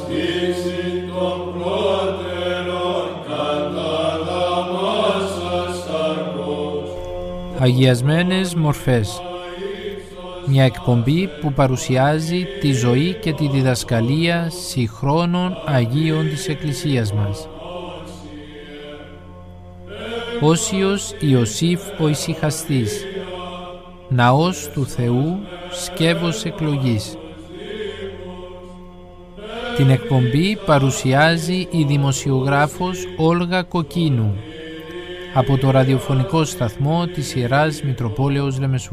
Αγιασμένες μορφές. Μια εκπομπή που παρουσιάζει τη ζωή και τη διδασκαλία συγχρόνων Αγίων της Εκκλησίας μας. Όσιος Ιωσήφ ο Ησυχαστής. Ναός του Θεού, σκεύος εκλογής. Την εκπομπή παρουσιάζει η δημοσιογράφος Όλγα Κοκκίνου από το ραδιοφωνικό σταθμό της Ιεράς Μητροπόλεως Λεμεσού.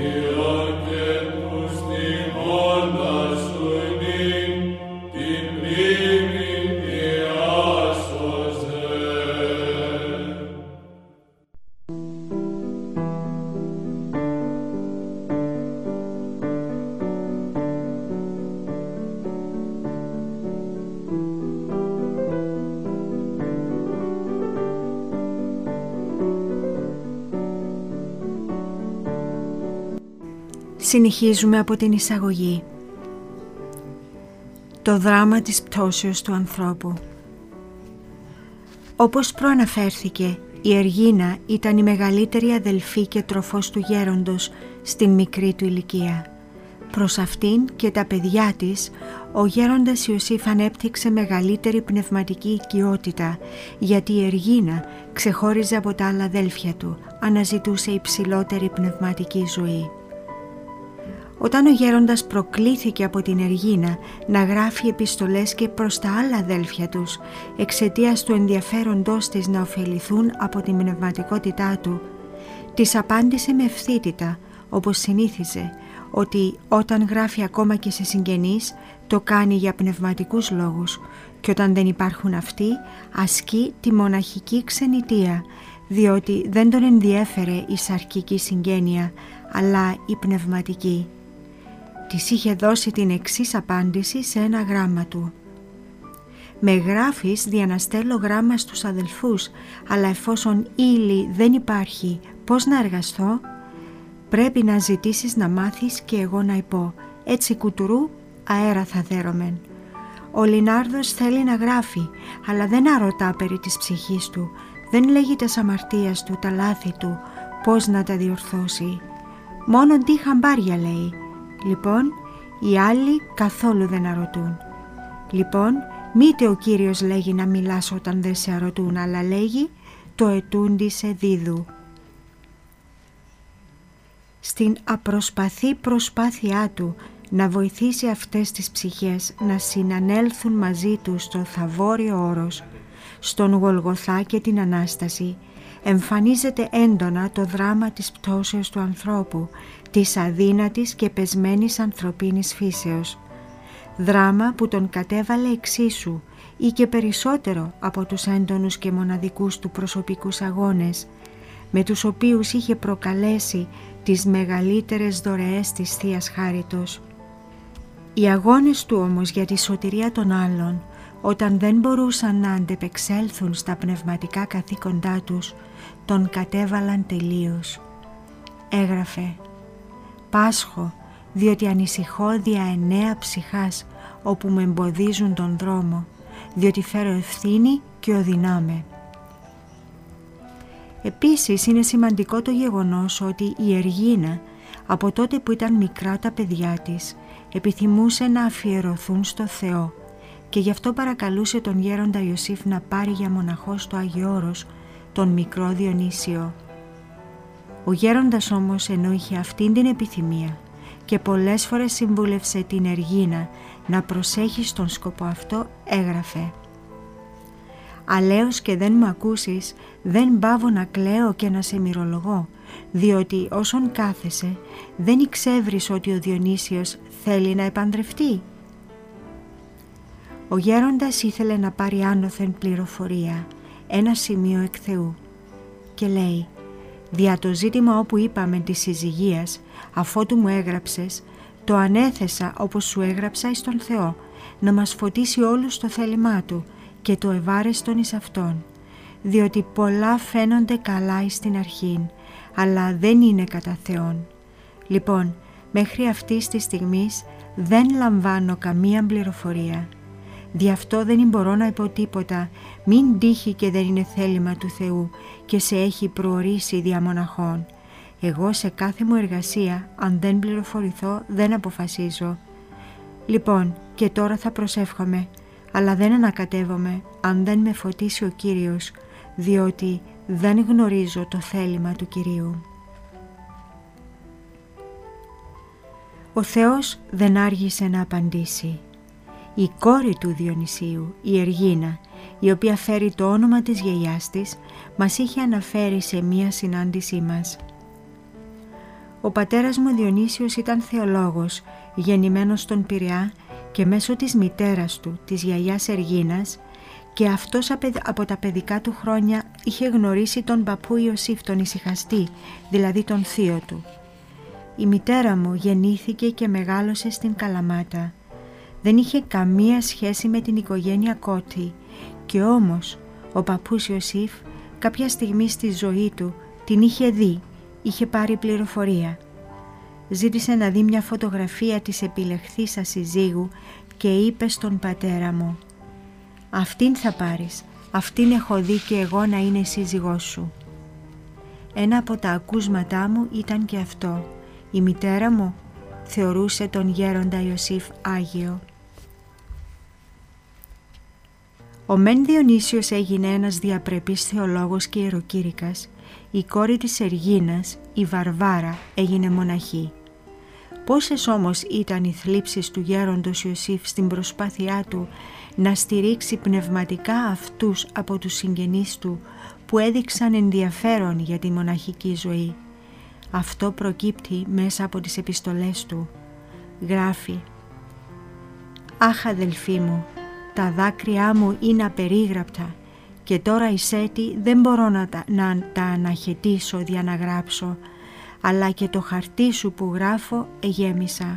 Συνεχίζουμε από την εισαγωγή. Το δράμα της πτώσεως του ανθρώπου. Όπως προαναφέρθηκε, η Εργίνα ήταν η μεγαλύτερη αδελφή και τροφός του γέροντος στην μικρή του ηλικία. Προς αυτήν και τα παιδιά της, ο γέροντας Ιωσήφ ανέπτυξε μεγαλύτερη πνευματική οικειότητα, γιατί η Εργίνα ξεχώριζε από τα άλλα αδέλφια του, αναζητούσε υψηλότερη πνευματική ζωή. Όταν ο γέροντας προκλήθηκε από την Εργίνα να γράφει επιστολές και προς τα άλλα αδέλφια τους, εξαιτίας του ενδιαφέροντός της να ωφεληθούν από την πνευματικότητά του, της απάντησε με ευθύτητα, όπως συνήθιζε, ότι όταν γράφει ακόμα και σε συγγενείς, το κάνει για πνευματικούς λόγους και όταν δεν υπάρχουν αυτοί, ασκεί τη μοναχική ξενιτεία, διότι δεν τον ενδιέφερε η σαρκική συγγένεια, αλλά η πνευματική. Της είχε δώσει την εξής απάντηση σε ένα γράμμα του. «Με γράφεις δια να στέλνω γράμμα στους αδελφούς, αλλά εφόσον ύλη δεν υπάρχει, πώς να εργαστώ? Πρέπει να ζητήσεις να μάθεις και εγώ να υπώ, έτσι κουτουρού αέρα θα δέρωμεν. Ο Λινάρδος θέλει να γράφει, αλλά δεν αρωτά περί της ψυχής του, δεν λέγει τας αμαρτίας του, τα λάθη του, πώς να τα διορθώσει. Μόνο τι χαμπάρια λέει. Λοιπόν, οι άλλοι καθόλου δεν αρωτούν. Λοιπόν, μήτε ο Κύριος λέγει να μιλάς όταν δεν σε αρωτούν, αλλά λέγει το ετούντι σε δίδου». Στην απροσπαθή προσπάθειά του να βοηθήσει αυτές τις ψυχές να συνανέλθουν μαζί του στο Θαβόριο Όρος, στον Γολγοθά και την Ανάσταση, εμφανίζεται έντονα το δράμα της πτώσεως του ανθρώπου, της αδύνατης και πεσμένης ανθρωπίνης φύσεως. Δράμα που τον κατέβαλε εξίσου ή και περισσότερο από τους έντονους και μοναδικούς του προσωπικούς αγώνες, με τους οποίους είχε προκαλέσει τις μεγαλύτερες δωρεές της Θείας Χάριτος. Οι αγώνες του όμως για τη σωτηρία των άλλων, όταν δεν μπορούσαν να αντεπεξέλθουν στα πνευματικά καθήκοντά τους, τον κατέβαλαν τελείως. Έγραφε «Πάσχω, διότι ανησυχώ δια 9 ψυχάς, όπου με εμποδίζουν τον δρόμο, διότι φέρω ευθύνη και οδυνάμαι». Επίσης είναι σημαντικό το γεγονός ότι η Εργίνα, από τότε που ήταν μικρά τα παιδιά της, επιθυμούσε να αφιερωθούν στο Θεό και γι' αυτό παρακαλούσε τον γέροντα Ιωσήφ να πάρει για μοναχό στο Άγιο Όρος τον μικρό Διονύσιο. Ο γέροντας όμως, ενώ είχε αυτήν την επιθυμία και πολλές φορές συμβούλευσε την Εργίνα να προσέχει στον σκοπό αυτό, έγραφε «Αλέως και δεν μ' ακούσεις, δεν παύω να κλαίω και να σε μυρολογώ, διότι όσον κάθεσαι δεν εξεύρεις ότι ο Διονύσιος θέλει να επαντρευτεί». Ο γέροντας ήθελε να πάρει άνωθεν πληροφορία, ένα σημείο εκ Θεού, και λέει «Δια το ζήτημα όπου είπαμε της συζυγίας, αφότου μου έγραψες, το ανέθεσα όπως σου έγραψα εις τον Θεό, να μας φωτίσει όλους το θέλημά Του και το ευάρεστον εις Αυτόν, διότι πολλά φαίνονται καλά εις την αρχήν, αλλά δεν είναι κατά Θεόν. Λοιπόν, μέχρι αυτής της στιγμής δεν λαμβάνω καμία πληροφορία. Δι' αυτό δεν μπορώ να πω τίποτα, μην τύχει και δεν είναι θέλημα του Θεού και σε έχει προορίσει δια μοναχών. Εγώ σε κάθε μου εργασία, αν δεν πληροφορηθώ, δεν αποφασίζω. Λοιπόν, και τώρα θα προσεύχομαι, αλλά δεν ανακατεύομαι αν δεν με φωτίσει ο Κύριος, διότι δεν γνωρίζω το θέλημα του Κυρίου. Ο Θεός δεν άργησε να απαντήσει. Η κόρη του Διονυσίου, η Εργίνα, η οποία φέρει το όνομα της γιαγιάς της, μας είχε αναφέρει σε μία συνάντησή μας. Ο πατέρας μου Διονύσιος ήταν θεολόγος, γεννημένος στον Πειραιά και μέσω της μητέρας του, της γιαγιάς Εργίνας, και αυτός από τα παιδικά του χρόνια είχε γνωρίσει τον παππού Ιωσήφ τον ησυχαστή, δηλαδή τον θείο του. Η μητέρα μου γεννήθηκε και μεγάλωσε στην Καλαμάτα. Δεν είχε καμία σχέση με την οικογένεια Κώτη και όμως ο παππούς Ιωσήφ κάποια στιγμή στη ζωή του την είχε δει, είχε πάρει πληροφορία. Ζήτησε να δει μια φωτογραφία της επιλεχθήσας συζύγου και είπε στον πατέρα μου «Αυτήν θα πάρεις, αυτήν έχω δει και εγώ να είναι σύζυγός σου». Ένα από τα ακούσματά μου ήταν και αυτό. Η μητέρα μου θεωρούσε τον γέροντα Ιωσήφ Άγιο. Ο μεν Διονύσιος έγινε ένας διαπρεπής θεολόγος και ιεροκήρυκας. Η κόρη της Εργίνας, η Βαρβάρα, έγινε μοναχή. Πόσες όμως ήταν οι θλίψεις του γέροντος Ιωσήφ στην προσπάθειά του να στηρίξει πνευματικά αυτούς από τους συγγενείς του που έδειξαν ενδιαφέρον για τη μοναχική ζωή. Αυτό προκύπτει μέσα από τις επιστολές του. Γράφει «Αχ αδελφοί μου, τα δάκρυά μου είναι απερίγραπτα και τώρα εις έτη δεν μπορώ να τα αναχαιτήσω δια να γράψω, αλλά και το χαρτί σου που γράφω εγέμισα».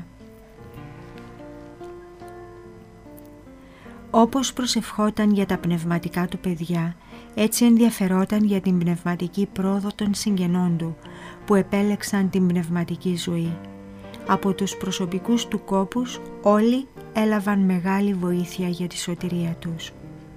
Όπως προσευχόταν για τα πνευματικά του παιδιά, έτσι ενδιαφερόταν για την πνευματική πρόοδο των συγγενών του που επέλεξαν την πνευματική ζωή. Από τους προσωπικούς του κόπους όλοι έλαβαν μεγάλη βοήθεια για τη σωτηρία τους.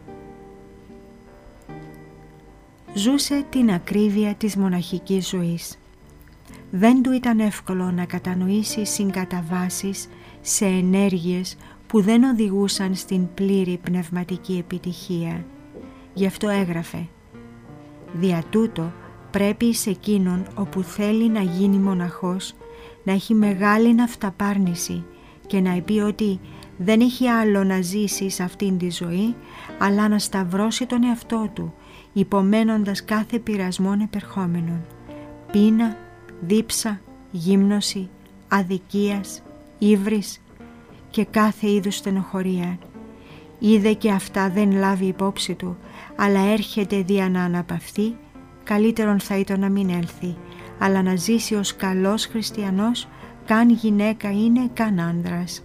Ζούσε την ακρίβεια της μοναχικής ζωής. Δεν του ήταν εύκολο να κατανοήσει συγκαταβάσεις σε ενέργειες που δεν οδηγούσαν στην πλήρη πνευματική επιτυχία. Γι' αυτό έγραφε «Δια τούτο πρέπει σε εκείνον όπου θέλει να γίνει μοναχός να έχει μεγάλη αυταπάρνηση και να πει ότι δεν έχει άλλο να ζήσει σε αυτήν τη ζωή, αλλά να σταυρώσει τον εαυτό του, υπομένοντας κάθε πειρασμόν επερχόμενον, πείνα, δίψα, γύμνωση, αδικίας, ύβρις και κάθε είδους στενοχωρία. Είδε και αυτά δεν λάβει υπόψη του, αλλά έρχεται δια να αναπαυθεί, καλύτερον θα ήταν να μην έλθει, αλλά να ζήσει ως καλός χριστιανός, καν γυναίκα είναι, καν άντρας.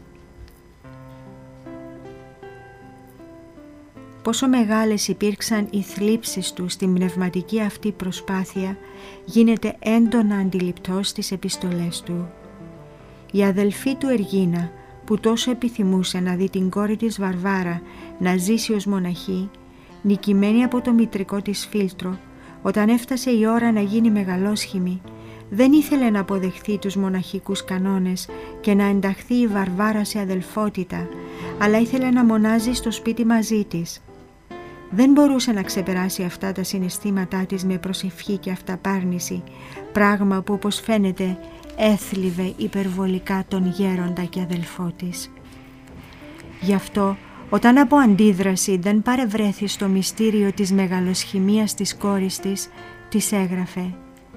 Πόσο μεγάλες υπήρξαν οι θλίψεις του στην πνευματική αυτή προσπάθεια, γίνεται έντονα αντιληπτός στις επιστολές του. Η αδελφή του Εργίνα, που τόσο επιθυμούσε να δει την κόρη της Βαρβάρα να ζήσει ως μοναχή, νικημένη από το μητρικό της φίλτρο, όταν έφτασε η ώρα να γίνει μεγαλόσχημη, δεν ήθελε να αποδεχθεί τους μοναχικούς κανόνες και να ενταχθεί η Βαρβάρα σε αδελφότητα, αλλά ήθελε να μονάζει στο σπίτι μαζί της. Δεν μπορούσε να ξεπεράσει αυτά τα συναισθήματά της με προσευχή και αυταπάρνηση, πράγμα που όπως φαίνεται έθλιβε υπερβολικά τον γέροντα και αδελφό της. Γι' αυτό, όταν από αντίδραση δεν παρευρέθη στο μυστήριο της μεγαλοσχημίας της κόρης της, της έγραφε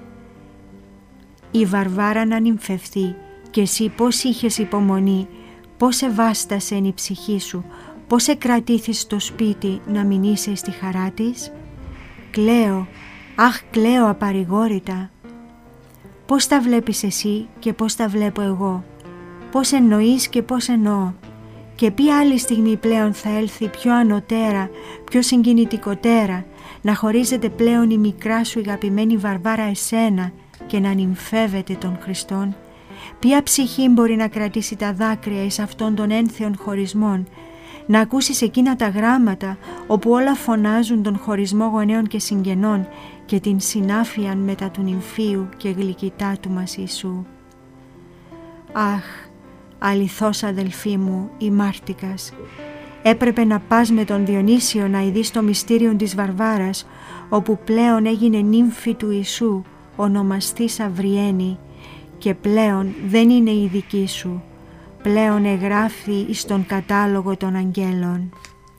«Η Βαρβάρα να νυμφευθεί και εσύ πώς είχες υπομονή, πώς εβάστασε η ψυχή σου, πώς εκρατήθης στο σπίτι να μην είσαι στη χαρά της. Κλαίω, αχ κλαίω απαρηγόρητα. Πώς τα βλέπεις εσύ και πώς τα βλέπω εγώ, πώς εννοείς και πώς εννοώ, και ποια άλλη στιγμή πλέον θα έλθει πιο ανωτέρα, πιο συγκινητικότερα, να χωρίζεται πλέον η μικρά σου αγαπημένη Βαρβάρα εσένα και να νυμφεύεται τον Χριστόν. Ποια ψυχή μπορεί να κρατήσει τα δάκρυα εις αυτών των ένθεων χωρισμών, να ακούσεις εκείνα τα γράμματα όπου όλα φωνάζουν τον χωρισμό γονέων και συγγενών και την συνάφεια μετά του νυμφίου και γλυκητά του μας Ιησού. Αχ, αληθώς αδελφοί μου, η μάρτικας, έπρεπε να πας με τον Διονύσιο να ειδείς το μυστήριο της Βαρβάρας, όπου πλέον έγινε νύμφη του Ιησού, ονομαστής Αυριένη, και πλέον δεν είναι η δική σου, πλέον εγγράφει εις τον κατάλογο των αγγέλων.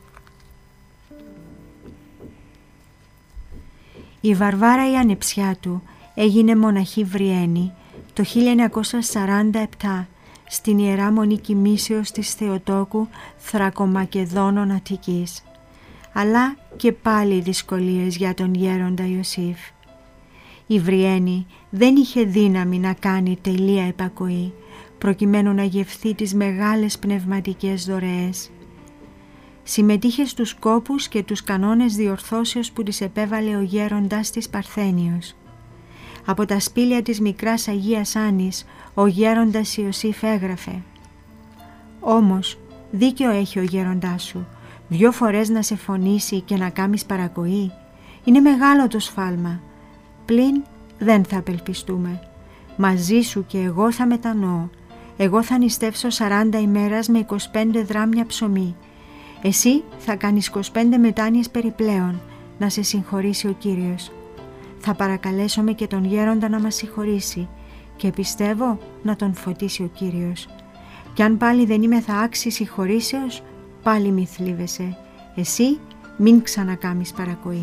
Η Βαρβάρα η ανεψιά του έγινε μοναχή Βριένη το 1947 στην Ιερά Μονή Κοιμήσεως της Θεοτόκου Θρακομακεδόνων Αττικής. Αλλά και πάλι δυσκολίες για τον γέροντα Ιωσήφ. Η Βριένη δεν είχε δύναμη να κάνει τελεία επακοή προκειμένου να γευθεί τις μεγάλες πνευματικές δωρεές. Συμμετείχε στους κόπους και τους κανόνες διορθώσεως που της επέβαλε ο γέροντας της Παρθένιος. Από τα σπήλια της μικράς Αγίας Άννης ο γέροντας Ιωσήφ έγραφε: «Όμως δίκαιο έχει ο γέροντάς σου, 2 φορές να σε φωνήσει και να κάμεις παρακοή. Είναι μεγάλο το σφάλμα. Πλην δεν θα απελπιστούμε. Μαζί σου και εγώ θα μετανοώ. Εγώ θα νηστεύσω 40 ημέρας με 25 δράμια ψωμί. Εσύ θα κάνεις 25 μετάνοιες περιπλέον, να σε συγχωρήσει ο Κύριος. Θα παρακαλέσουμε και τον γέροντα να μας συγχωρήσει και πιστεύω να τον φωτίσει ο Κύριος. Κι αν πάλι δεν είμαι θα άξιοι συγχωρήσεως, πάλι μη θλίβεσαι. Εσύ μην ξανακάμεις παρακοή».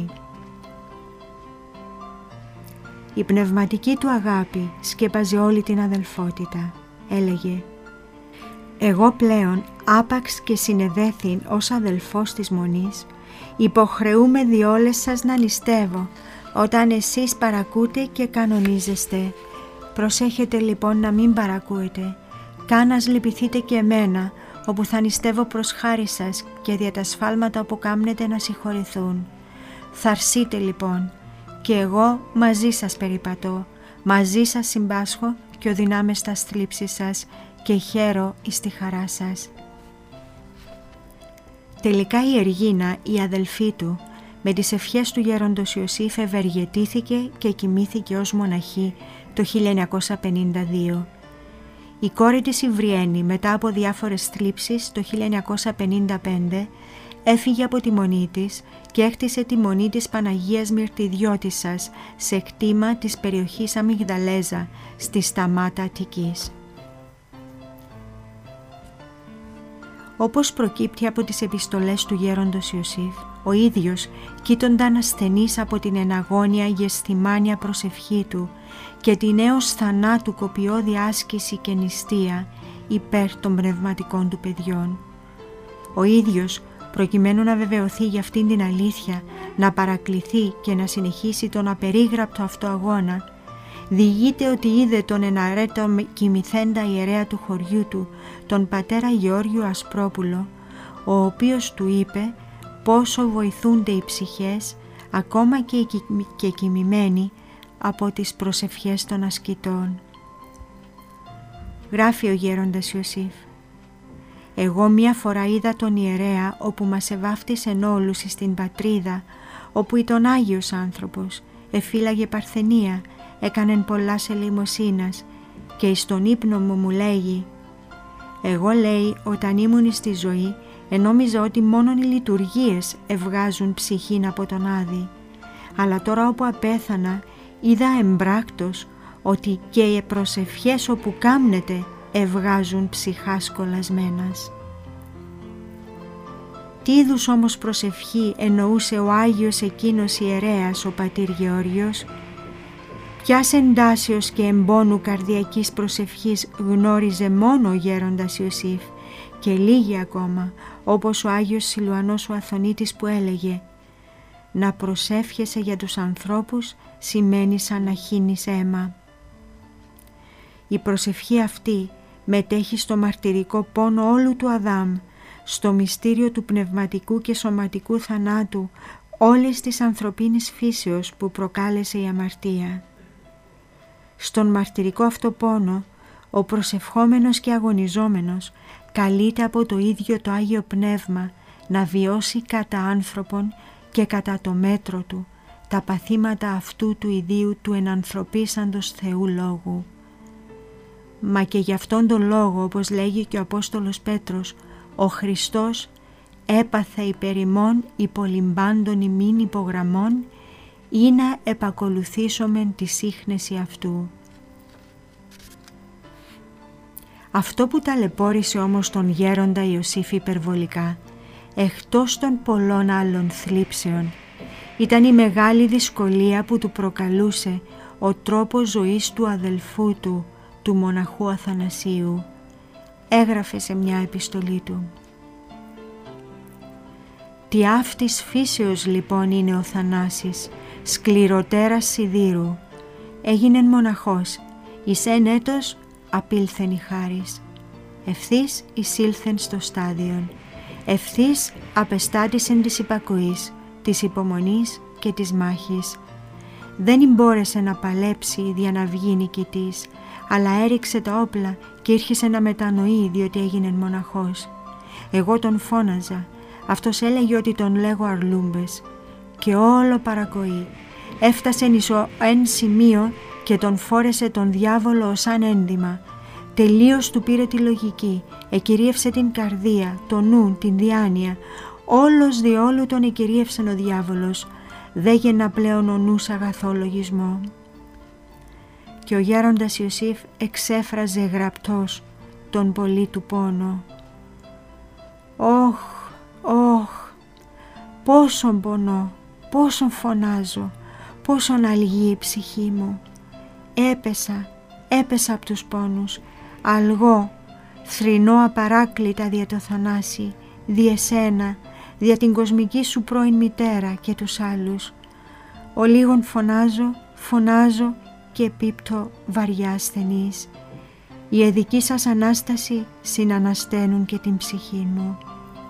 Η πνευματική του αγάπη σκέπαζε όλη την αδελφότητα. Έλεγε: «Εγώ πλέον, άπαξ και συνεδέθην ως αδελφός της Μονής, υποχρεούμαι διόλες σας να νηστεύω, όταν εσείς παρακούτε και κανονίζεστε. Προσέχετε λοιπόν να μην παρακούετε. Κάνας λυπηθείτε και εμένα, όπου θα νηστεύω προς χάρη σας και δια τα σφάλματα όπου κάμνετε να συγχωρηθούν. Θαρσείτε λοιπόν, και εγώ μαζί σας περιπατώ, μαζί σας συμπάσχω και οδυνάμαι στα θλίψη σας και χαίρω εις τη χαρά σας». Τελικά η Εργίνα, η αδελφή του, με τις ευχές του γέροντος Ιωσήφ ευεργετήθηκε και κοιμήθηκε ως μοναχή το 1952. Η κόρη της η Βριένη, μετά από διάφορες θλίψεις το 1955, έφυγε από τη μονή της και έκτισε τη μονή της Παναγίας Μυρτιδιώτισσας σε κτήμα της περιοχής Αμυγδαλέζα στη Σταμάτα Αττικής. Όπως προκύπτει από τις επιστολές του γέροντος Ιωσήφ, ο ίδιος κοίτονταν ασθενής από την εναγώνια γεσθημάνια προσευχή του και την έως θανάτου κοπιώδη άσκηση και νηστεία υπέρ των πνευματικών του παιδιών. Ο ίδιος, προκειμένου να βεβαιωθεί για αυτήν την αλήθεια, να παρακληθεί και να συνεχίσει τον απερίγραπτο αυτό αγώνα, διηγείται ότι είδε τον εναρέτο κοιμηθέντα ιερέα του χωριού του, τον πατέρα Γεώργιο Ασπρόπουλο, ο οποίος του είπε πόσο βοηθούνται οι ψυχές, ακόμα και κοιμημένοι, από τις προσευχές των ασκητών. Γράφει ο γέροντας Ιωσήφ: «Εγώ μία φορά είδα τον ιερέα όπου μας εβάφτισεν όλους στην πατρίδα, όπου ήταν Άγιος άνθρωπος, εφύλαγε παρθενία, έκανεν πολλά ελεημοσύνας και εις τον ύπνο μου λέγει: εγώ, λέει, όταν ήμουν στη ζωή, ενόμιζα ότι μόνον οι λειτουργίες ευγάζουν ψυχήν από τον Άδη. Αλλά τώρα όπου απέθανα, είδα εμπράκτος ότι και οι προσευχές όπου κάμνετε ευγάζουν ψυχάς κολλασμένας». Τι είδους όμως προσευχή εννοούσε ο Άγιος εκείνος ιερέας ο πατήρ Γεώργιος? Ποιας εντάσεως και εμπόνου καρδιακής προσευχής γνώριζε μόνο ο γέροντας Ιωσήφ, και λίγοι ακόμα, όπως ο Άγιος Σιλουανός ο Αθωνίτης που έλεγε: «Να προσεύχεσαι για τους ανθρώπους σημαίνει σαν να χύνεις αίμα». Η προσευχή αυτή μετέχει στο μαρτυρικό πόνο όλου του Αδάμ, στο μυστήριο του πνευματικού και σωματικού θανάτου όλης της ανθρωπίνης φύσεως που προκάλεσε η αμαρτία. Στον μαρτυρικό αυτό πόνο, ο προσευχόμενος και αγωνιζόμενος καλείται από το ίδιο το Άγιο Πνεύμα να βιώσει κατά άνθρωπον και κατά το μέτρο του τα παθήματα αυτού του ιδίου του ενανθρωπίσαντος Θεού Λόγου. Μα και γι' αυτόν τον λόγο, όπως λέγει και ο Απόστολος Πέτρος, ο Χριστός έπαθε υπέρ ημών υπολυμπάντων ημίν υπογραμμών ή να επακολουθήσομεν τη σύχνεση αυτού. Αυτό που ταλαιπώρησε όμως τον γέροντα Ιωσήφ υπερβολικά, εκτός των πολλών άλλων θλίψεων, ήταν η μεγάλη δυσκολία που του προκαλούσε ο τρόπος ζωής του αδελφού του, του μοναχού Αθανασίου. Έγραφε σε μια επιστολή του: «Τι αυτής φύσεως λοιπόν είναι ο Θανάσης, σκληροτέρας σιδήρου. Έγινεν μοναχός, εις εν έτος απήλθεν η χάρις. Ευθύς εισήλθεν στο στάδιον, ευθύς απεστάτησεν της υπακοής, της υπομονής και της μάχης. Δεν μπόρεσε να παλέψει δια να βγει νικητής, αλλά έριξε τα όπλα και ήρχισε να μετανοεί διότι έγινε μοναχός. Εγώ τον φώναζα, αυτός έλεγε ότι τον λέγω Αρλούμπες και όλο παρακοή. Έφτασεν εις εν σημείο και τον φόρεσε τον διάβολο ως αν ένδυμα. Τελείως του πήρε τη λογική, εκυρίευσε την καρδία, το νου, την διάνοια. Όλος διόλου τον εκυρίευσεν ο διάβολος. Δεν γεννά πλέον ο νους αγαθό λογισμό». Και ο γέροντας Ιωσήφ εξέφραζε γραπτός τον πολύ του πόνο. «Όχ, όχ, πόσον πονώ, πόσον φωνάζω, πόσον αλγεί η ψυχή μου. Έπεσα από τους πόνους, αλγώ, θρηνώ απαράκλητα δια το Θανάση, δι' εσένα, δια την κοσμική σου πρώην μητέρα και τους άλλους. Ο λίγον φωνάζω και πίπτω βαριά ασθενής. Η εδική σας Ανάσταση συνανασταίνουν και την ψυχή μου».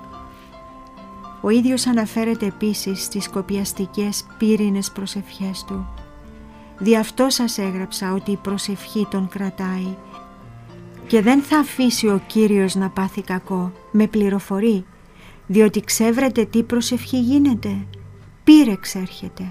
Ο ίδιος αναφέρεται επίσης στις κοπιαστικές πύρινες προσευχές του. «Δι' αυτό σας έγραψα ότι η προσευχή τον κρατάει και δεν θα αφήσει ο Κύριος να πάθει κακό, με πληροφορεί, διότι ξέβρετε τι προσευχή γίνεται, πύρεξ έρχεται».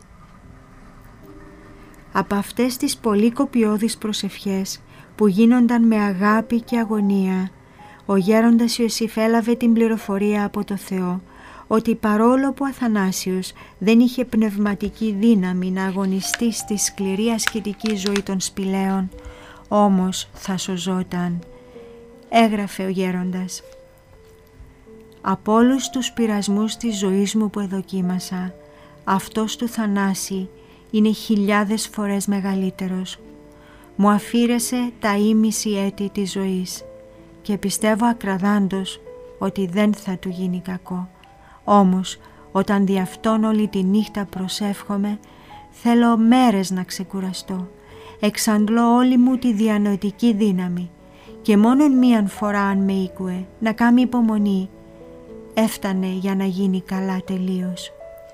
Από αυτές τις πολύ κοπιώδεις προσευχές που γίνονταν με αγάπη και αγωνία, ο γέροντας Ιωσήφ έλαβε την πληροφορία από το Θεό ότι παρόλο που ο Αθανάσιος δεν είχε πνευματική δύναμη να αγωνιστεί στη σκληρή ασκητική ζωή των σπηλαίων, όμως θα σωζόταν. Έγραφε ο γέροντας: «Από όλους τους πειρασμούς της ζωής μου που εδοκίμασα, αυτός του Θανάση είναι 1000 φορές μεγαλύτερος. Μου αφήρεσε τα ήμιση έτη της ζωής και πιστεύω ακραδάντως ότι δεν θα του γίνει κακό. Όμως όταν δι' αυτόν όλη τη νύχτα προσεύχομαι, θέλω μέρες να ξεκουραστώ. Εξαντλώ όλη μου τη διανοητική δύναμη και μόνον μίαν φορά αν με ήκουε να κάνει υπομονή, έφτανε για να γίνει καλά τελείως».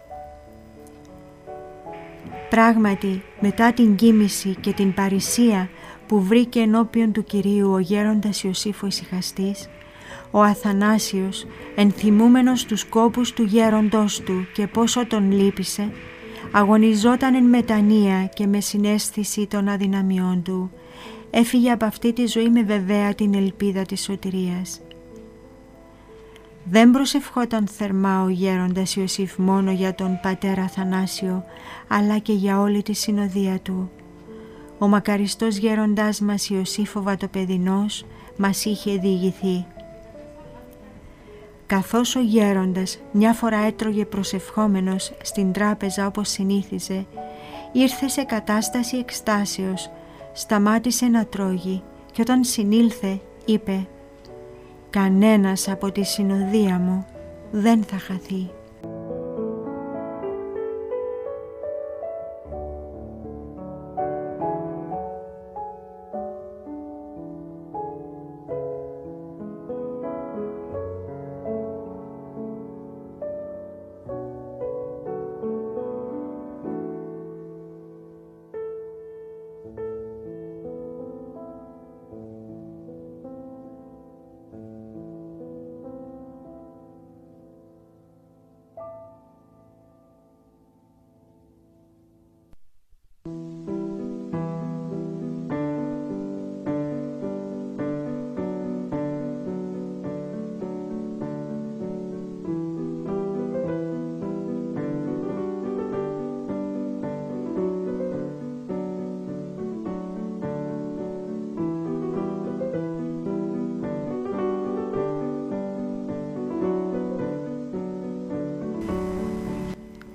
Πράγματι, μετά την κοίμηση και την παρησία που βρήκε ενώπιον του Κυρίου ο γέροντας Ιωσήφ ο ησυχαστής, ο Αθανάσιος, ενθυμούμενος τους κόπους του γέροντός του και πόσο τον λύπησε, αγωνιζόταν εν μετανία και με συναίσθηση των αδυναμιών του. Έφυγε από αυτή τη ζωή με βεβαία την ελπίδα της σωτηρίας. Δεν προσευχόταν θερμά ο γέροντας Ιωσήφ μόνο για τον πατέρα Αθανάσιο, αλλά και για όλη τη συνοδεία του. Ο μακαριστός γέροντάς μας Ιωσήφ ο Βατοπεδινός μας είχε διηγηθεί: «Καθώς ο γέροντας μια φορά έτρωγε προσευχόμενος στην τράπεζα όπως συνήθιζε, ήρθε σε κατάσταση εκστάσεως, σταμάτησε να τρώγει και όταν συνήλθε είπε: «Κανένας από τη συνοδεία μου δεν θα χαθεί».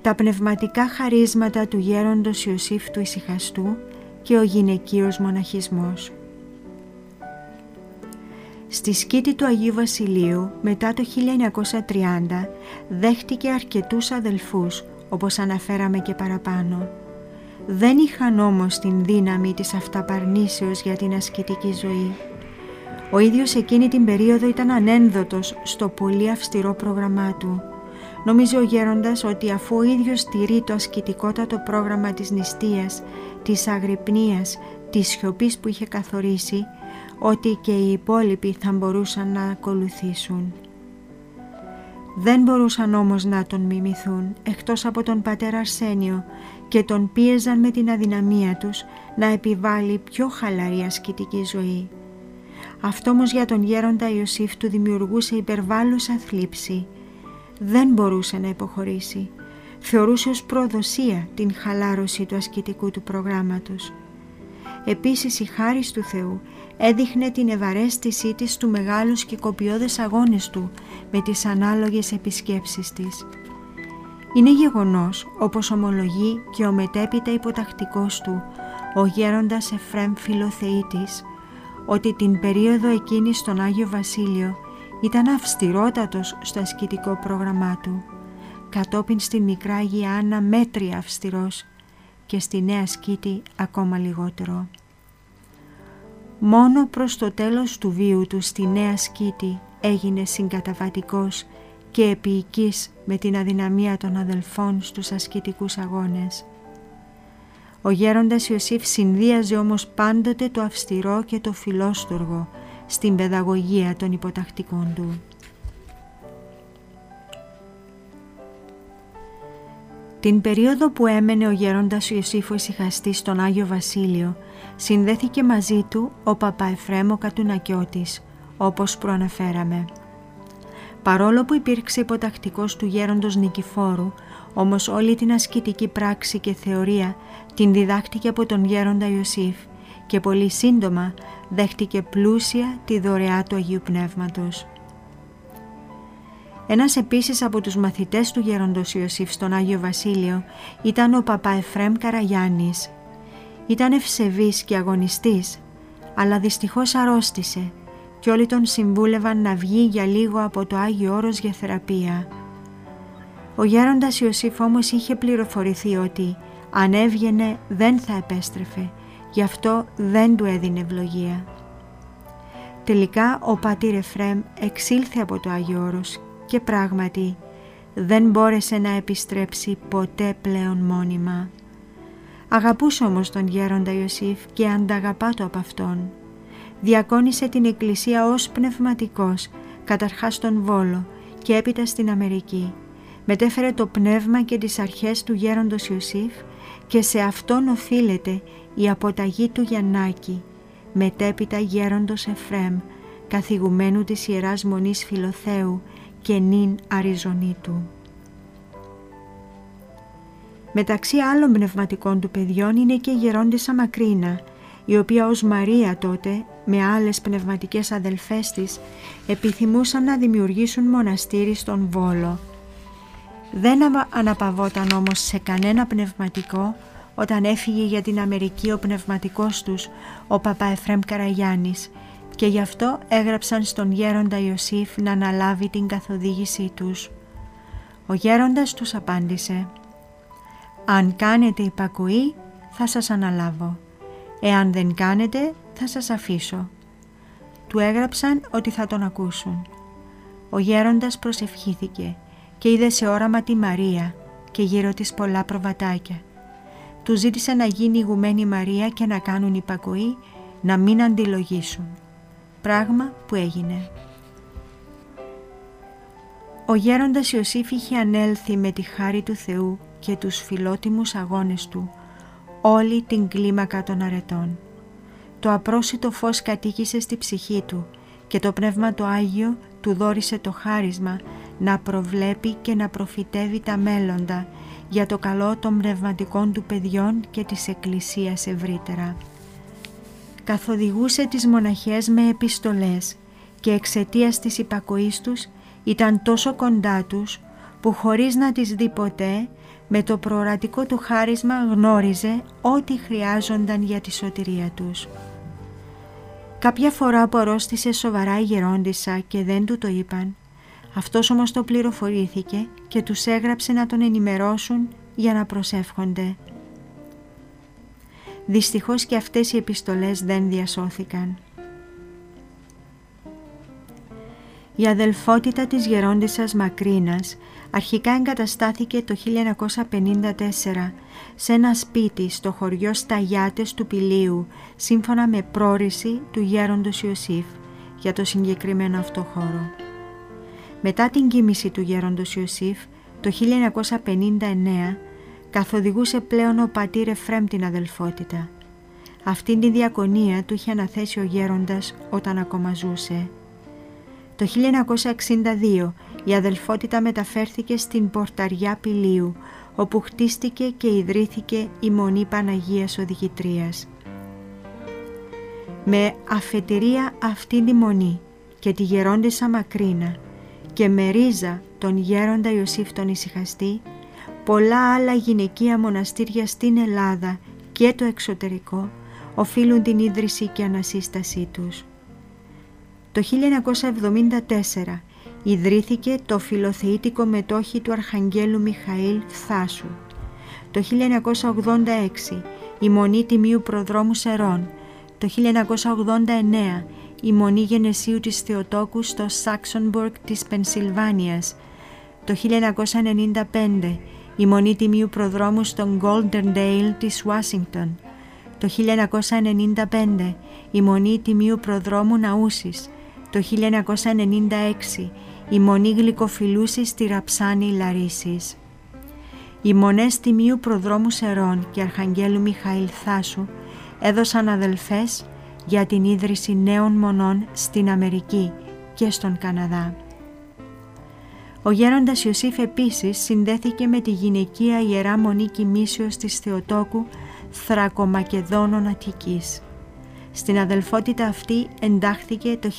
τα πνευματικά χαρίσματα του γέροντος Ιωσήφ του Ησυχαστού και ο γυναικείος μοναχισμός. Στη σκήτη του Αγίου Βασιλείου μετά το 1930 δέχτηκε αρκετούς αδελφούς, όπως αναφέραμε και παραπάνω. Δεν είχαν όμως την δύναμη της αυταπαρνήσεως για την ασκητική ζωή. Ο ίδιος εκείνη την περίοδο ήταν ανένδοτος στο πολύ αυστηρό πρόγραμμά του. Νομίζει ο γέροντας ότι αφού ο ίδιος τηρεί το ασκητικότατο πρόγραμμα της νηστείας, της αγρυπνίας, της σιωπής που είχε καθορίσει, ότι και οι υπόλοιποι θα μπορούσαν να ακολουθήσουν. Δεν μπορούσαν όμως να τον μιμηθούν, εκτός από τον πατέρα Αρσένιο, και τον πίεζαν με την αδυναμία τους να επιβάλλει πιο χαλαρή ασκητική ζωή. Αυτό όμως για τον γέροντα Ιωσήφ του δημιουργούσε υπερβάλλουσα θλίψη. Δεν μπορούσε να υποχωρήσει. Θεωρούσε ως προδοσία την χαλάρωση του ασκητικού του προγράμματος. Επίσης η χάρις του Θεού έδειχνε την ευαρέστησή της στους μεγάλους και κοπιώδες αγώνες του με τις ανάλογες επισκέψεις της. Είναι γεγονός, όπως ομολογεί και ο μετέπειτα υποτακτικός του, ο γέροντας Εφραίμ Φιλοθεήτης, ότι την περίοδο εκείνη στον Άγιο Βασίλειο ήταν αυστηρότατος στο ασκητικό πρόγραμμά του, κατόπιν στην μικρά Αγία Άννα μέτρια αυστηρός και στη Νέα Σκήτη ακόμα λιγότερο. Μόνο προς το τέλος του βίου του στη Νέα Σκήτη έγινε συγκαταβατικός και επίοικης με την αδυναμία των αδελφών στους ασκητικούς αγώνες. Ο γέροντας Ιωσήφ συνδύαζε όμως πάντοτε το αυστηρό και το φιλόστοργο στην παιδαγωγία των υποτακτικών του. Την περίοδο που έμενε ο γέροντας Ιωσήφ ο Ησυχαστής στον Άγιο Βασίλειο, συνδέθηκε μαζί του ο Παπά Εφραίμ ο Κατουνακιώτης, όπως προαναφέραμε. Παρόλο που υπήρξε υποτακτικός του γέροντος Νικηφόρου, όμως όλη την ασκητική πράξη και θεωρία την διδάχτηκε από τον γέροντα Ιωσήφ και πολύ σύντομα δέχτηκε πλούσια τη δωρεά του Αγίου Πνεύματος. Ένας επίσης από τους μαθητές του γέροντος Ιωσήφ στον Άγιο Βασίλειο ήταν ο Παπά Εφραίμ Καραγιάννης. Ήταν ευσεβής και αγωνιστής, αλλά δυστυχώς αρρώστησε και όλοι τον συμβούλευαν να βγει για λίγο από το Άγιο Όρος για θεραπεία. Ο γέροντας Ιωσήφ όμως είχε πληροφορηθεί ότι αν έβγαινε δεν θα επέστρεφε, γι' αυτό δεν του έδινε ευλογία. Τελικά ο πατήρ Εφραίμ εξήλθε από το Άγιο Όρος και πράγματι δεν μπόρεσε να επιστρέψει ποτέ πλέον μόνιμα. Αγαπούσε όμως τον γέροντα Ιωσήφ και ανταγαπά το από αυτόν. Διακόνησε την Εκκλησία ως πνευματικός, καταρχάς στον Βόλο και έπειτα στην Αμερική. Μετέφερε το πνεύμα και τις αρχές του γέροντος Ιωσήφ και σε αυτόν οφείλεται η αποταγή του Γιαννάκη, μετέπειτα γέροντος Εφραίμ, καθηγουμένου της Ιεράς Μονής Φιλοθέου και νυν Αριζονίτου. Μεταξύ άλλων πνευματικών του παιδιών είναι και η γερόντισσα Μακρίνα, η οποία ως Μαρία τότε με άλλες πνευματικές αδελφές της επιθυμούσαν να δημιουργήσουν μοναστήρι στον Βόλο. Δεν αναπαυόταν όμως σε κανένα πνευματικό όταν έφυγε για την Αμερική ο πνευματικός τους, ο Παπά Εφραίμ Καραγιάννης, και γι' αυτό έγραψαν στον γέροντα Ιωσήφ να αναλάβει την καθοδήγησή τους. Ο γέροντας τους απάντησε: «Αν κάνετε υπακοή θα σας αναλάβω, εάν δεν κάνετε θα σας αφήσω». Του έγραψαν ότι θα τον ακούσουν. Ο γέροντας προσευχήθηκε και είδε σε όραμα τη Μαρία και γύρω της πολλά προβατάκια. Του ζήτησε να γίνει ηγουμένη Μαρία και να κάνουν υπακοή, να μην αντιλογήσουν. Πράγμα που έγινε. Ο γέροντας Ιωσήφ είχε ανέλθει με τη χάρη του Θεού και τους φιλότιμους αγώνες του όλη την κλίμακα των αρετών. Το απρόσιτο φως κατοίκησε στη ψυχή του και το Πνεύμα το Άγιο του δώρισε το χάρισμα να προβλέπει και να προφητεύει τα μέλλοντα για το καλό των πνευματικών του παιδιών και της Εκκλησίας ευρύτερα. Καθοδηγούσε τις μοναχές με επιστολές και εξαιτίας της υπακοής τους ήταν τόσο κοντά τους που χωρίς να τις δει ποτέ, με το προορατικό του χάρισμα γνώριζε ό,τι χρειάζονταν για τη σωτηρία τους. Κάποια φορά που αρρώστησε σοβαρά η γερόντισσα και δεν του το είπαν, αυτός όμως το πληροφορήθηκε και τους έγραψε να τον ενημερώσουν για να προσεύχονται. Δυστυχώς και αυτές οι επιστολές δεν διασώθηκαν. Η αδελφότητα της γερόντισσας Μακρίνας αρχικά εγκαταστάθηκε το 1954 σε ένα σπίτι στο χωριό Σταγιάτες του Πηλίου, σύμφωνα με πρόρηση του γέροντος Ιωσήφ για το συγκεκριμένο αυτό χώρο. Μετά την κοίμηση του γέροντος Ιωσήφ το 1959 καθοδηγούσε πλέον ο πατήρ Εφραίμ την αδελφότητα. Αυτήν τη διακονία του είχε αναθέσει ο γέροντας όταν ακόμα ζούσε. Το 1962 η αδελφότητα μεταφέρθηκε στην Πορταριά Πηλίου, όπου χτίστηκε και ιδρύθηκε η Μονή Παναγίας Οδηγητρίας. Με αφετηρία αυτή τη μονή και τη γερόντισσα Μακρίνα και με ρίζα τον γέροντα Ιωσήφ τον Ησυχαστή, πολλά άλλα γυναικεία μοναστήρια στην Ελλάδα και το εξωτερικό οφείλουν την ίδρυση και ανασύστασή τους. Το 1974 ιδρύθηκε το φιλοθεήτικο μετόχι του Αρχαγγέλου Μιχαήλ Θάσου. Το 1986 η Μονή Τιμίου Προδρόμου Σερών. Το 1989 η Μονή Γενεσίου της Θεοτόκου στο Σάξονμπουργκ της Πενσιλβάνιας. Το 1995 η Μονή Τιμίου Προδρόμου στο Goldendale της Ουάσιγκτον. Το 1995 η Μονή Τιμίου Προδρόμου Ναούσης. Το 1996 η Μονή Γλυκοφιλούσης στη Ραψάνη Λαρίσης. Οι Μονές Τιμίου Προδρόμου Σερών και Αρχαγγέλου Μιχαήλ Θάσου έδωσαν αδελφές για την ίδρυση νέων μονών στην Αμερική και στον Καναδά. Ο γέροντας Ιωσήφ επίσης συνδέθηκε με τη γυναικεία Ιερά Μονή Κοιμήσεως της Θεοτόκου Θρακομακεδόνων Αττικής. Στην αδελφότητα αυτή εντάχθηκε το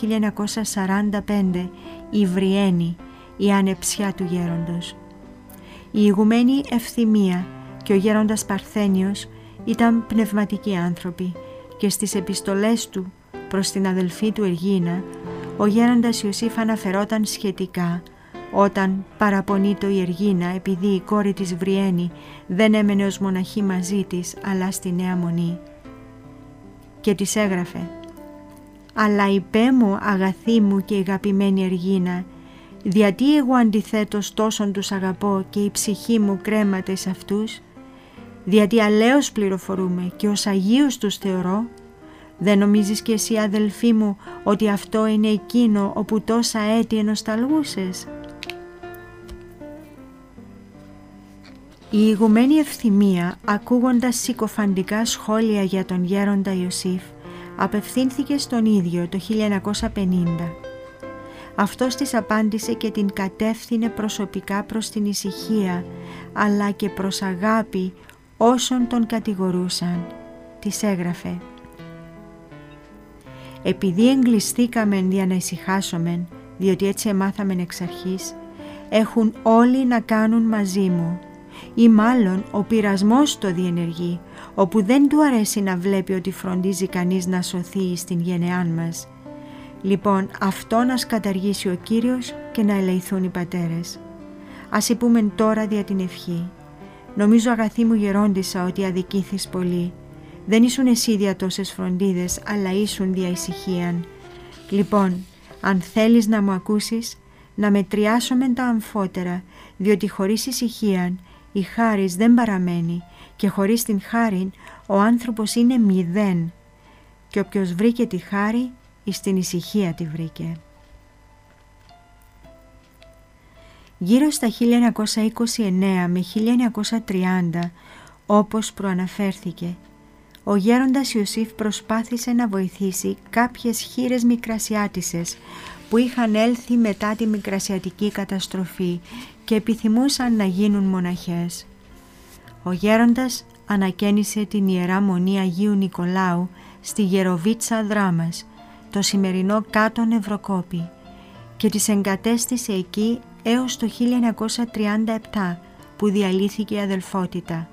1945 η Βριένη, η ανεψιά του γέροντος. Η ηγουμένη Ευθυμία και ο γέροντας Παρθένιος ήταν πνευματικοί άνθρωποι και στις επιστολές του προς την αδελφή του Εργίνα ο γέροντας Ιωσήφ αναφερόταν σχετικά όταν παραπονείτο η Εργίνα επειδή η κόρη της Βριένη δεν έμενε ως μοναχή μαζί της αλλά στη Νέα Μονή. Και της έγραφε «Αλλά υπέ μου αγαθή μου και αγαπημένη Εργίνα, διατί εγώ αντιθέτως τόσον τους αγαπώ και η ψυχή μου κρέμαται σε αυτούς, διατί αλέως πληροφορούμε και ως Αγίους τους θεωρώ, δεν νομίζεις κι εσύ αδελφή μου ότι αυτό είναι εκείνο όπου τόσα έτη ενοσταλγούσες?» Η ηγουμένη Ευθυμία, ακούγοντας συκοφαντικά σχόλια για τον γέροντα Ιωσήφ, απευθύνθηκε στον ίδιο το 1950. Αυτός της απάντησε και την κατεύθυνε προσωπικά προς την ησυχία, αλλά και προς αγάπη όσων τον κατηγορούσαν. Της έγραφε «Επειδή εγκλειστήκαμεν για να ησυχάσομεν, διότι έτσι εμάθαμεν εξ αρχής, έχουν όλοι να κάνουν μαζί μου, ή μάλλον ο πειρασμός το διενεργεί, όπου δεν του αρέσει να βλέπει ότι φροντίζει κανείς να σωθεί στην γενεάν μας. Λοιπόν, αυτό να καταργήσει ο Κύριος και να ελεηθούν οι πατέρες. Ας υπούμεν τώρα δια την ευχή. Νομίζω αγαθή μου γερόντισσα ότι αδικήθης πολύ. Δεν ήσουν εσύ δια τόσες φροντίδες, αλλά ήσουν δια ησυχίαν. Λοιπόν, αν θέλεις να μου ακούσεις, να μετριάσομεν τα αμφότερα, διότι χωρίς ησυχίαν η χάρις δεν παραμένει και χωρίς την χάριν ο άνθρωπος είναι μηδέν και όποιος βρήκε τη χάρη εις την ησυχία τη βρήκε. Γύρω στα 1929 με 1930, όπως προαναφέρθηκε, ο γέροντας Ιωσήφ προσπάθησε να βοηθήσει κάποιες χήρες μικρασιάτισσες που είχαν έλθει μετά τη μικρασιατική καταστροφή και επιθυμούσαν να γίνουν μοναχές. Ο γέροντας ανακαίνισε την Ιερά Μονή Αγίου Νικολάου στη Γεροβίτσα Δράμας, το σημερινό Κάτω Νευροκόπη, και τις εγκατέστησε εκεί έως το 1937 που διαλύθηκε η αδελφότητα.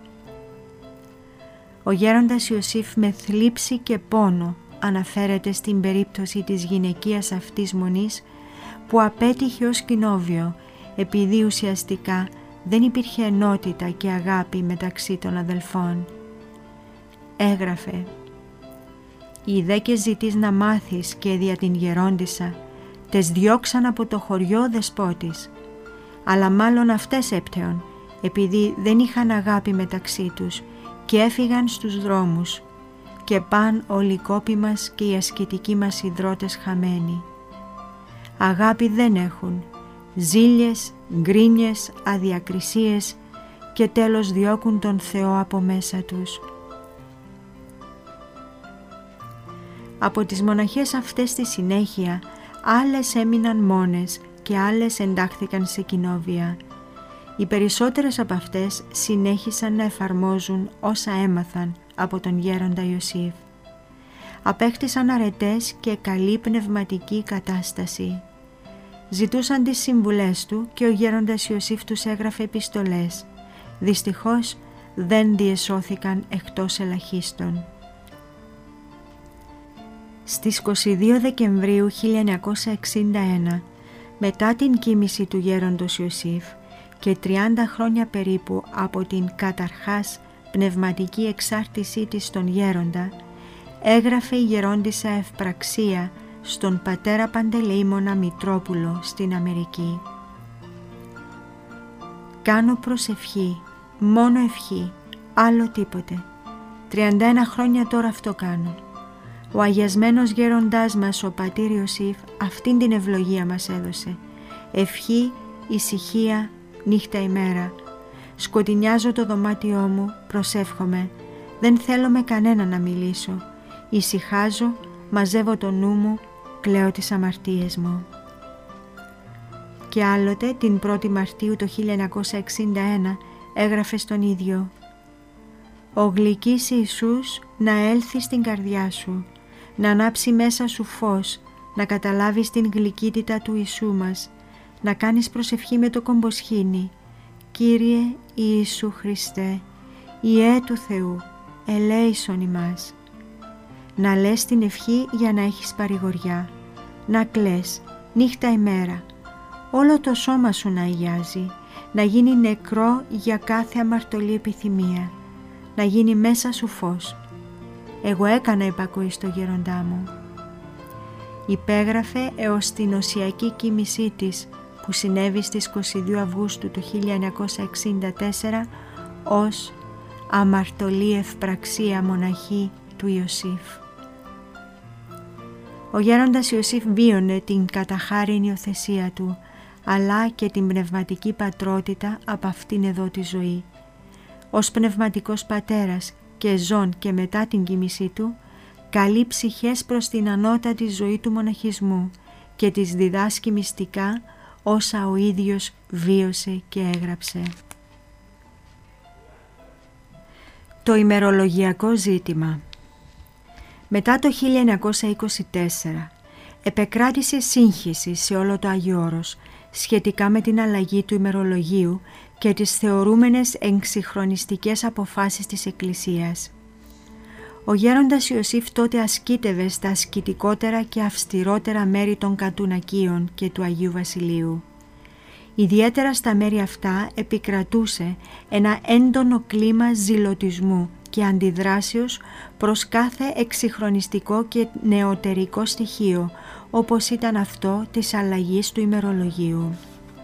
Ο γέροντας Ιωσήφ με θλίψη και πόνο αναφέρεται στην περίπτωση της γυναικείας αυτής μονής που απέτυχε ως κοινόβιο επειδή ουσιαστικά δεν υπήρχε ενότητα και αγάπη μεταξύ των αδελφών. Έγραφε «Οι δέκες ζητείς να μάθεις και δια την γερόντισσα, τες διώξαν από το χωριό δεσπότης, αλλά μάλλον αυτές έπτεων, επειδή δεν είχαν αγάπη μεταξύ τους και έφυγαν στους δρόμους και παν όλοι οι κόποι μας και οι ασκητικοί μας ιδρώτες χαμένοι. Αγάπη δεν έχουν, ζήλιες, γκρίνιες, αδιακρισίες και τέλος διώκουν τον Θεό από μέσα τους». Από τις μοναχές αυτές στη συνέχεια, άλλες έμειναν μόνες και άλλες εντάχθηκαν σε κοινόβια. Οι περισσότερες από αυτές συνέχισαν να εφαρμόζουν όσα έμαθαν από τον γέροντα Ιωσήφ. Απέκτησαν αρετές και καλή πνευματική κατάσταση. Ζητούσαν τις συμβουλές του και ο γέροντας Ιωσήφ τους έγραφε επιστολές. Δυστυχώς δεν διεσώθηκαν εκτός ελαχίστων. Στις 22 Δεκεμβρίου 1961, μετά την κοίμηση του γέροντος Ιωσήφ και 30 χρόνια περίπου από την καταρχάς πνευματική εξάρτησή της στον γέροντα, έγραφε η γερόντισσα Ευπραξία στον πατέρα Παντελεήμονα Μητρόπουλο στην Αμερική. «Κάνω προσευχή, μόνο ευχή, άλλο τίποτε. 31 χρόνια τώρα αυτό κάνω. Ο αγιασμένος γέροντάς μας, ο πατήρ Ιωσήφ, αυτήν την ευλογία μας έδωσε. Ευχή, ησυχία, νύχτα ημέρα. Σκοτεινιάζω το δωμάτιό μου, προσεύχομαι. Δεν θέλω με κανένα να μιλήσω. Ησυχάζω, μαζεύω το νου μου, κλαίω τις αμαρτίες μου». Και άλλοτε την 1η Μαρτίου το 1961 έγραφε στον ίδιο «Ο γλυκής Ιησούς να έλθει στην καρδιά σου, να ανάψει μέσα σου φως, να καταλάβεις την γλυκύτητα του Ιησού μας, να κάνεις προσευχή με το κομποσχήνι. Κύριε Ιησού Χριστέ, Ιε του Θεού, ελέησον ημάς». Να λες την ευχή για να έχεις παρηγοριά, να κλαις νύχτα ημέρα, όλο το σώμα σου να αγιάζει, να γίνει νεκρό για κάθε αμαρτωλή επιθυμία, να γίνει μέσα σου φως. Εγώ έκανα υπακοή στο γέροντά μου. Υπέγραφε έως την οσιακή κοίμησή της που συνέβη στις 22 Αυγούστου του 1964 ως αμαρτωλή ευπραξία μοναχή του Ιωσήφ. Ο γέροντας Ιωσήφ βίωνε την καταχάριν υιοθεσία του, αλλά και την πνευματική πατρότητα από αυτήν εδώ τη ζωή. Ως πνευματικός πατέρας και ζών και μετά την κοίμησή του, καλεί ψυχές προς την ανώτατη ζωή του μοναχισμού και τις διδάσκει μυστικά όσα ο ίδιος βίωσε και έγραψε. Το ημερολογιακό ζήτημα. Μετά το 1924 επεκράτησε σύγχυση σε όλο το Άγιο Όρος σχετικά με την αλλαγή του ημερολογίου και τις θεωρούμενες εξυγχρονιστικές αποφάσεις της Εκκλησίας. Ο γέροντας Ιωσήφ τότε ασκήτευε στα ασκητικότερα και αυστηρότερα μέρη των Κατουνακίων και του Αγίου Βασιλείου. Ιδιαίτερα στα μέρη αυτά επικρατούσε ένα έντονο κλίμα ζηλωτισμού και αντιδράσεως προς κάθε εξυγχρονιστικό και νεωτερικό στοιχείο, όπως ήταν αυτό της αλλαγής του ημερολογίου.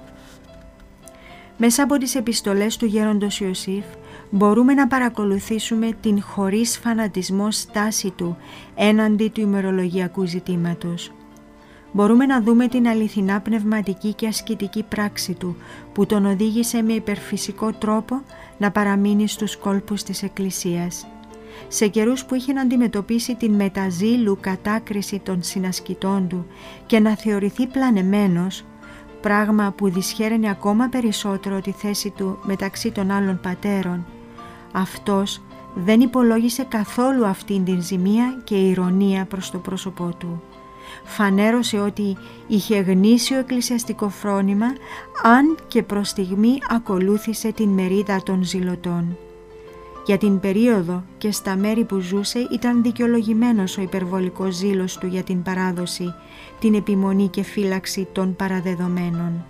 Μέσα από τις επιστολές του γέροντος Ιωσήφ μπορούμε να παρακολουθήσουμε την χωρίς φανατισμό στάση του έναντι του ημερολογιακού ζητήματος. Μπορούμε να δούμε την αληθινά πνευματική και ασκητική πράξη του που τον οδήγησε με υπερφυσικό τρόπο να παραμείνει στους κόλπους της Εκκλησίας. Σε καιρούς που είχε να αντιμετωπίσει την μεταζήλου κατάκριση των συνασκητών του και να θεωρηθεί πλανεμένος, πράγμα που δυσχέραινε ακόμα περισσότερο τη θέση του μεταξύ των άλλων πατέρων, αυτός δεν υπολόγισε καθόλου αυτήν την ζημία και ηρωνία προς το πρόσωπό του. φανέρωσε ότι είχε γνήσιο εκκλησιαστικό φρόνημα, αν και προς στιγμή ακολούθησε την μερίδα των ζηλωτών. Για την περίοδο και στα μέρη που ζούσε ήταν δικαιολογημένος ο υπερβολικός ζήλος του για την παράδοση, την επιμονή και φύλαξη των παραδεδομένων.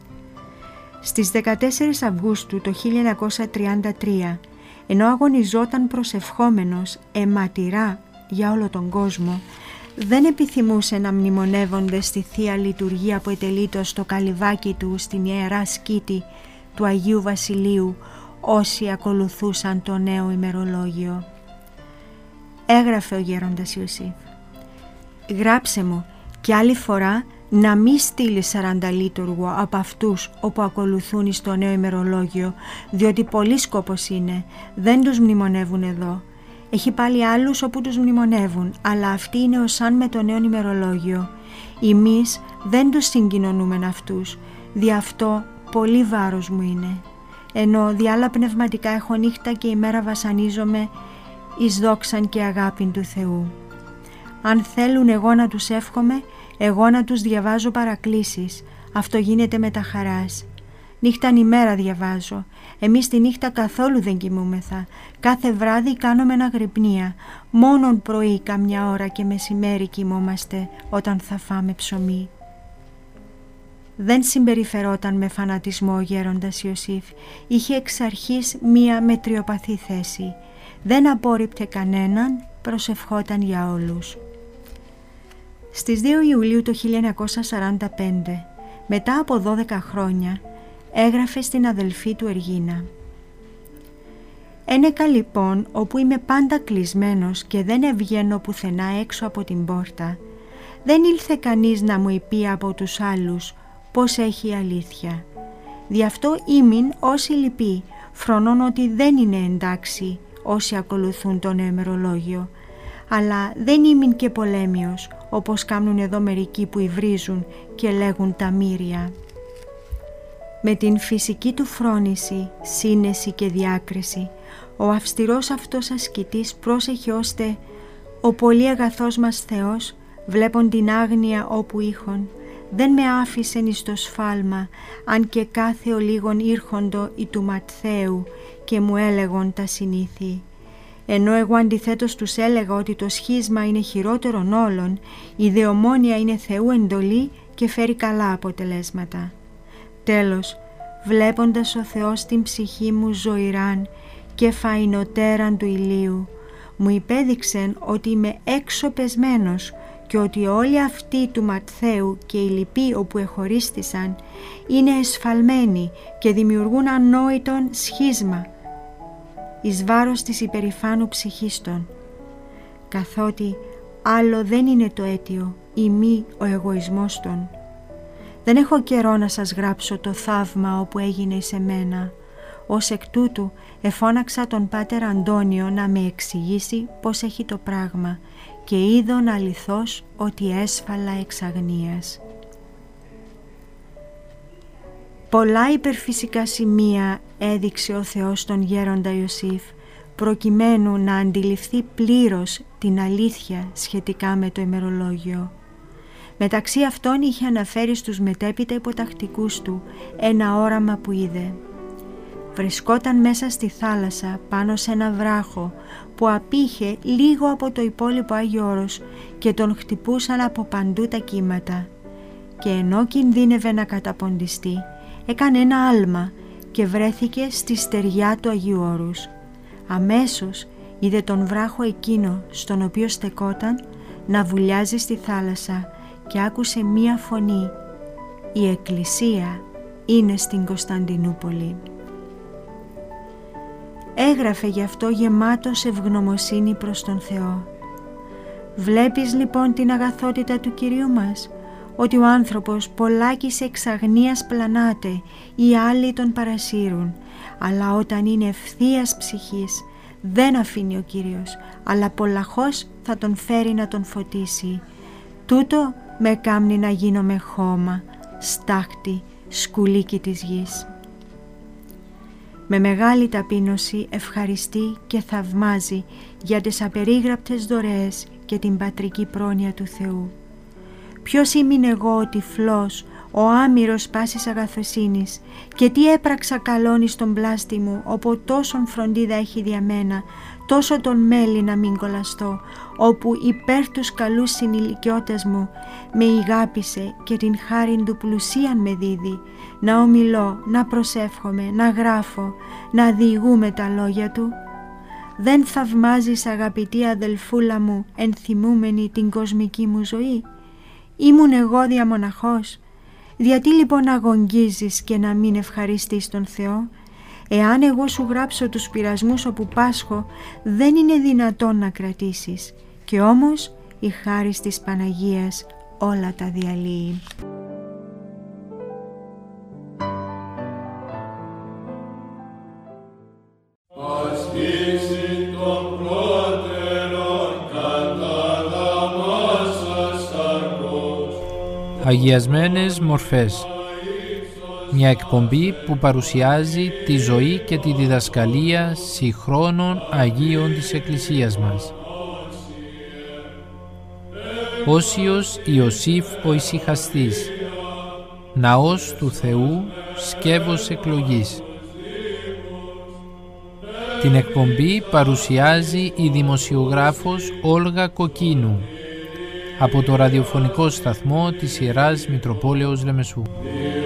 Στις 14 Αυγούστου το 1933, ενώ αγωνιζόταν προσευχόμενος αιματηρά για όλο τον κόσμο, δεν επιθυμούσε να μνημονεύονται στη Θεία Λειτουργία που ετελείτο στο καλυβάκι του στην Ιερά Σκήτη του Αγίου Βασιλείου όσοι ακολουθούσαν το νέο ημερολόγιο. Έγραφε ο γέροντας Ιωσήφ: «Γράψε μου και άλλη φορά να μη στείλει 40 λείτουργο από αυτούς όπου ακολουθούν στο νέο ημερολόγιο, διότι πολύ σκόπος είναι, δεν τους μνημονεύουν εδώ. Έχει πάλι άλλους όπου τους μνημονεύουν, αλλά αυτοί είναι οσάν με το νέο ημερολόγιο. Εμείς δεν τους συγκοινωνούμε αυτούς, δι' αυτό πολύ βάρος μου είναι. Ενώ δι' άλλα πνευματικά έχω νύχτα και ημέρα βασανίζομαι εις δόξαν και αγάπην του Θεού. Αν θέλουν εγώ να τους εύχομαι, εγώ να τους διαβάζω παρακλήσεις, αυτό γίνεται με τα χαράς. Νύχταν ημέρα διαβάζω, εμείς τη νύχτα καθόλου δεν κοιμούμεθα, κάθε βράδυ κάνουμε αγρυπνία, μόνον πρωί καμιά ώρα και μεσημέρι κοιμόμαστε όταν θα φάμε ψωμί». Δεν συμπεριφερόταν με φανατισμό ο γέροντας Ιωσήφ, είχε εξ αρχής μία μετριοπαθή θέση, δεν απόρριπτε κανέναν, προσευχόταν για όλους. Στις 2 Ιουλίου το 1945, μετά από 12 χρόνια, έγραφε στην αδελφή του Εργίνα: «Ένεκα λοιπόν όπου είμαι πάντα κλεισμένος και δεν ευγαίνω πουθενά έξω από την πόρτα, δεν ήλθε κανείς να μου είπε από τους άλλους πως έχει η αλήθεια. Δι' αυτό ήμην όσοι λυπεί, φρονών ότι δεν είναι εντάξει όσοι ακολουθούν το νέο ημερολόγιο, αλλά δεν ήμην και πολέμιος, όπως κάνουν εδώ μερικοί που υβρίζουν και λέγουν τα μύρια». Με την φυσική του φρόνηση, σύνεση και διάκριση, ο αυστηρός αυτός ασκητής πρόσεχε ώστε ο πολύ αγαθός μας Θεός, βλέπον την άγνοια όπου είχον, δεν με άφησεν εις το σφάλμα, αν και κάθε ο λίγον ήρχοντο ει του Ματθαίου και μου έλεγον τα συνήθη. Ενώ εγώ αντιθέτως τους έλεγα ότι το σχίσμα είναι χειρότερον όλων, η δεομόνια είναι Θεού εντολή και φέρει καλά αποτελέσματα. Τέλος, βλέποντας ο Θεός την ψυχή μου ζωηράν και φαϊνοτέραν του ηλίου, μου υπέδειξεν ότι είμαι έξω πεσμένος και ότι όλοι αυτοί του Ματθαίου και οι λοιποί όπου εχωρίστησαν είναι εσφαλμένοι και δημιουργούν ανόητον σχίσμα εις βάρος της υπερηφάνου ψυχίστων, καθότι άλλο δεν είναι το αίτιο ή μη ο εγωισμός των. Δεν έχω καιρό να σας γράψω το θαύμα όπου έγινε σε μένα. Ως εκ τούτου εφώναξα τον Πάτερ Αντώνιο να με εξηγήσει πώς έχει το πράγμα και είδον αληθώς ότι έσφαλα εξ αγνίας. Πολλά υπερφυσικά σημεία έδειξε ο Θεός στον γέροντα Ιωσήφ προκειμένου να αντιληφθεί πλήρως την αλήθεια σχετικά με το ημερολόγιο. Μεταξύ αυτών είχε αναφέρει στους μετέπειτα υποτακτικούς του ένα όραμα που είδε. Βρισκόταν μέσα στη θάλασσα πάνω σε ένα βράχο που απήχε λίγο από το υπόλοιπο Άγιο Όρος και τον χτυπούσαν από παντού τα κύματα, και ενώ κινδύνευε να καταποντιστεί έκανε ένα άλμα και βρέθηκε στη στεριά του Αγίου Όρους. Αμέσως είδε τον βράχο εκείνο στον οποίο στεκόταν να βουλιάζει στη θάλασσα και άκουσε μία φωνή: «Η Εκκλησία είναι στην Κωνσταντινούπολη». Έγραφε γι' αυτό γεμάτος ευγνωμοσύνη προς τον Θεό. Βλέπεις λοιπόν την αγαθότητα του Κυρίου μας, ότι ο άνθρωπος πολλάκις εξ αγνίας πλανάται, οι άλλοι τον παρασύρουν, αλλά όταν είναι ευθείας ψυχής δεν αφήνει ο Κύριος, αλλά πολλαχώς θα τον φέρει να τον φωτίσει. Τούτο με κάμνει να γίνομαι χώμα, στάχτη, σκουλίκι της γης. Με μεγάλη ταπείνωση ευχαριστεί και θαυμάζει για τις απερίγραπτες δωρεές και την πατρική πρόνοια του Θεού. ποιος ήμουν εγώ ο τυφλός, ο άμυρος πάσης αγαθοσύνης, και τι έπραξα καλώνει στον πλάστη μου, όπου τόσον φροντίδα έχει δια μένα, τόσο τον μέλη να μην κολλαστώ, όπου υπέρ τους καλούς συνηλικιώτες μου με ηγάπησε και την χάριν του πλουσίαν με δίδει, να ομιλώ, να προσεύχομαι, να γράφω, να διηγούμε τα λόγια του. Δεν θαυμάζεις, αγαπητή αδελφούλα μου, ενθυμούμενη την κοσμική μου ζωή? Ήμουν εγώ διαμοναχός. Γιατί λοιπόν αγωνγίζεις και να μην ευχαριστείς τον Θεό? Εάν εγώ σου γράψω τους πειρασμούς όπου πάσχω, δεν είναι δυνατόν να κρατήσεις. Και όμως η χάρις της Παναγίας όλα τα διαλύει. Αγιασμένες μορφές. Μια εκπομπή που παρουσιάζει τη ζωή και τη διδασκαλία συγχρόνων Αγίων της Εκκλησίας μας. Όσιος Ιωσήφ ο Ησυχαστής. Ναός του Θεού, σκεύος εκλογής. Την εκπομπή παρουσιάζει η δημοσιογράφος Όλγα Κοκκίνου από το ραδιοφωνικό σταθμό της Ιεράς Μητροπόλεως Λεμεσού.